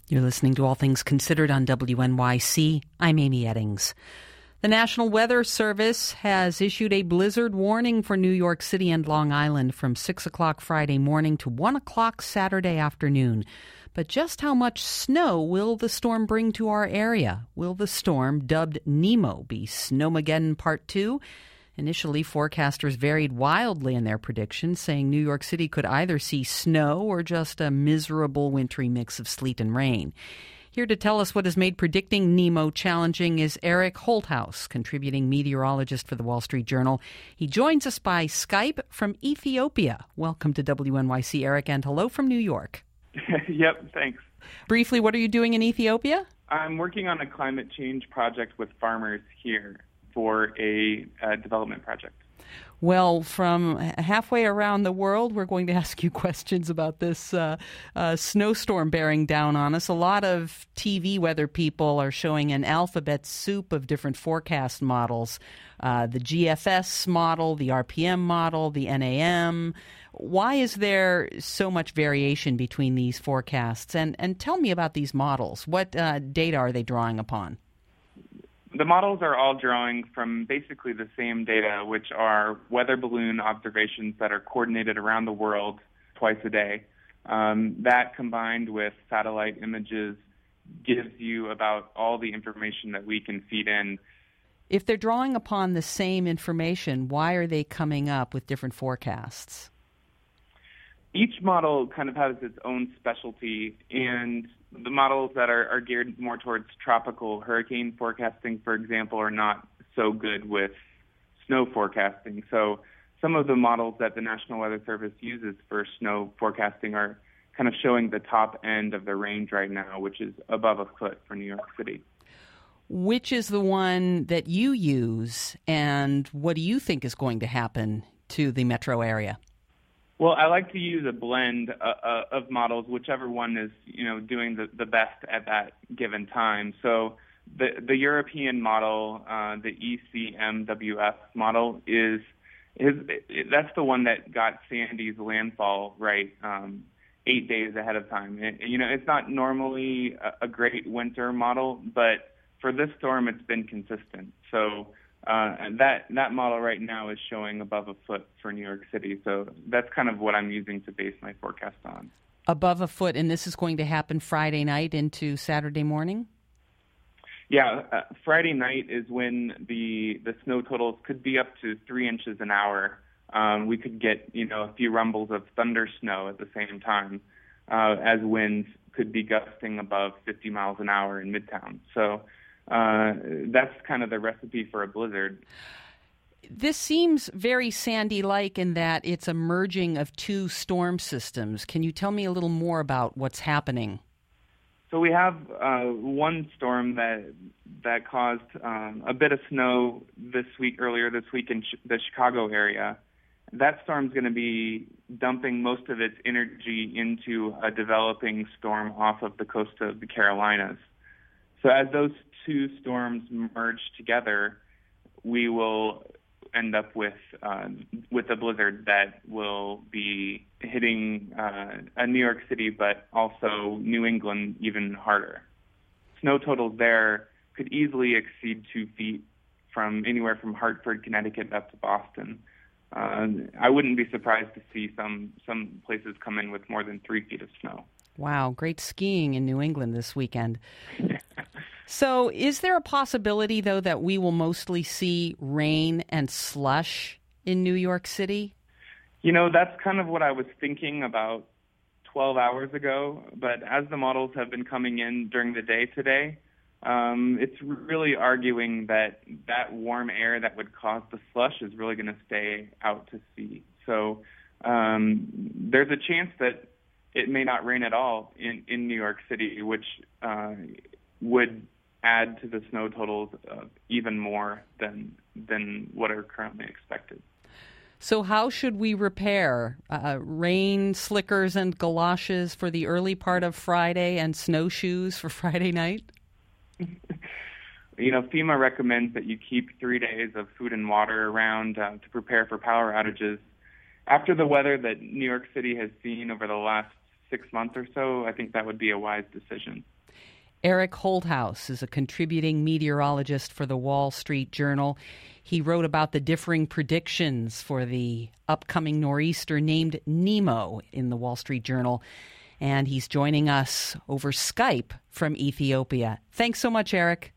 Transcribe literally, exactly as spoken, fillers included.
You're listening to All Things Considered on W N Y C. I'm Amy Eddings. The National Weather Service has issued a blizzard warning for New York City and Long Island from six o'clock Friday morning to one o'clock Saturday afternoon. But just how much snow will the storm bring to our area? Will the storm, dubbed Nemo, be Snowmageddon Part two? Initially, forecasters varied wildly in their predictions, saying New York City could either see snow or just a miserable wintry mix of sleet and rain. Here to tell us what has made predicting Nemo challenging is Eric Holthaus, contributing meteorologist for the Wall Street Journal. He joins us by Skype from Ethiopia. Welcome to W N Y C, Eric, and hello from New York. Yep, thanks. Briefly, what are you doing in Ethiopia? I'm working on a climate change project with farmers here for a uh, development project. Well, from halfway around the world, we're going to ask you questions about this uh, uh, snowstorm bearing down on us. A lot of T V weather people are showing an alphabet soup of different forecast models. Uh, the G F S model, the R P M model, the N A M. Why is there so much variation between these forecasts? And, and tell me about these models. What uh, data are they drawing upon? The models are all drawing from basically the same data, which are weather balloon observations that are coordinated around the world twice a day. Um, that combined with satellite images gives you about all the information that we can feed in. If they're drawing upon the same information, why are they coming up with different forecasts? Each model kind of has its own specialty, and the models that are, are geared more towards tropical hurricane forecasting, for example, are not so good with snow forecasting. So some of the models that the National Weather Service uses for snow forecasting are kind of showing the top end of the range right now, which is above a foot for New York City. Which is the one that you use, and what do you think is going to happen to the metro area? Well, I like to use a blend uh, uh, of models, whichever one is, you know, doing the, the best at that given time. So the the European model, uh, the E C M W F model, is is that's the one that got Sandy's landfall right um, eight days ahead of time. And, you know, it's not normally a, a great winter model, but for this storm, it's been consistent. So. Uh, and that, that model right now is showing above a foot for New York City. So that's kind of what I'm using to base my forecast on. Above a foot, and this is going to happen Friday night into Saturday morning? Yeah, uh, Friday night is when the the snow totals could be up to three inches an hour. Um, we could get, you know, a few rumbles of thunder snow at the same time, uh, as winds could be gusting above fifty miles an hour in Midtown. So Uh, that's kind of the recipe for a blizzard. This seems very Sandy-like in that it's a merging of two storm systems. Can you tell me a little more about what's happening? So we have uh, one storm that that caused um, a bit of snow this week, earlier this week in ch- the Chicago area. That storm's going to be dumping most of its energy into a developing storm off of the coast of the Carolinas. So as those two storms merge together, we will end up with uh, with a blizzard that will be hitting uh, New York City, but also New England even harder. Snow totals there could easily exceed two feet from anywhere from Hartford, Connecticut, up to Boston. Uh, I wouldn't be surprised to see some some places come in with more than three feet of snow. Wow, great skiing in New England this weekend. So is there a possibility, though, that we will mostly see rain and slush in New York City? You know, that's kind of what I was thinking about twelve hours ago. But as the models have been coming in during the day today, um, it's really arguing that that warm air that would cause the slush is really going to stay out to sea. So um, there's a chance that it may not rain at all in, in New York City, which uh, would add to the snow totals uh, even more than than what are currently expected. So how should we repair uh, rain slickers and galoshes for the early part of Friday and snowshoes for Friday night? You know, FEMA recommends that you keep three days of food and water around uh, to prepare for power outages. After the weather that New York City has seen over the last six months or so, I think that would be a wise decision. Eric Holthaus is a contributing meteorologist for the Wall Street Journal. He wrote about the differing predictions for the upcoming nor'easter named Nemo in the Wall Street Journal. And he's joining us over Skype from Ethiopia. Thanks so much, Eric.